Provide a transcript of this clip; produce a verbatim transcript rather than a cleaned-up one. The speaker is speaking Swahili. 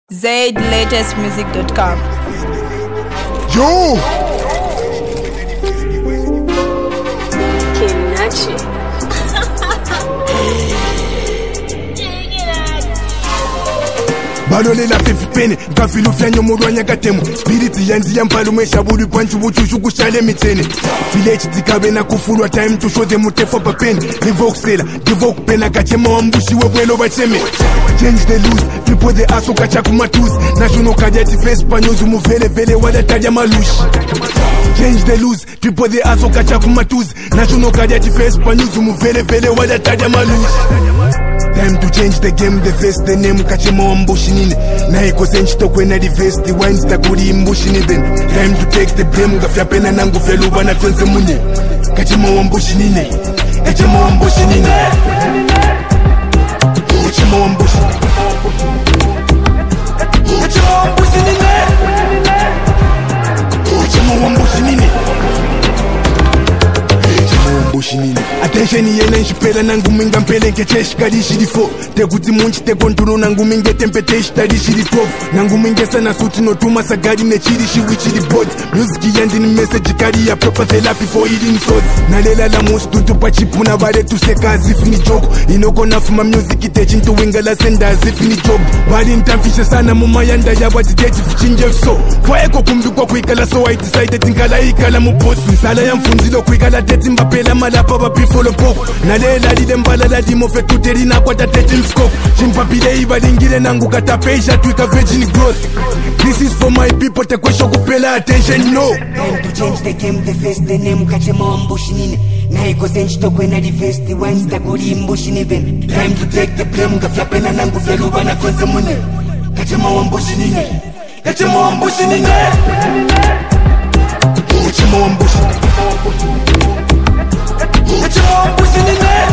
zaid latest music dot com. Yo! Kinachi. Balole la fefi pene Gafilu fyanyo murwanya gatemu Spiriti yanzi ya mpalu mwesha buri panchu wuchushu kushale mitene Village tikabe na kufurwa time to show them utefo papeni Revoke sela, revoke pena kachema wambushi webwelo bacheme Change the loose, triple the aso kachaku matus National kajati face panyozu muvele vele wada taja malushi Change the loose, triple the aso kachaku matus National kajati face panyozu muvele vele wada taja malushi Time to change the game, the face, the name kachema wambushi nine Na iko senchito kwena di face, the wines takuri imbushi niben Time to take the blame, gafya pena nangu feluba na fense mune Kachema wambushi nine, kachema wambushi nine Kachema wambushi Kachema wambushi nine Kachema wambushi nine Attention yena nshipela nangu minga mpele nkeche shikari shirifo Tekuti munchi te konturu nangu minge tempete shitari shiritofu Nangu minge sana suti no tuma sagari ne chiri shiwi chiri bot Music yandi ni message kari ya proper therapy for eating swords Nalela la mushi tutu pachipu na vare tuseka as if ni joke Inoko na fuma music itechi ntu winga la senda as if ni joke Bali ntamfisha sana mumayanda ya wadi deji fichinje so Kwa eko kumbi kwa kuikala so I decided tinkala ikala mubosu Sala ya mfunzilo kuikala teti mbapela malapa bapi follow poko Nalela lide mbala la dimo fe tuteri na kwa tatetin scope Chimpapile iba lingile nangu katapesha tuika virgin growth This is for my people te kwesho kupela attention no Time to change the game, the face, the name kachema wambushi nine Na iko senchito kwena di face, the wines takuri imbushi niben Time to take the blame, gafya pena nangu feluba na fense mune Kachema wambushi nine Kachema wambushi nine Kachema wambushi Kachema wambushi nine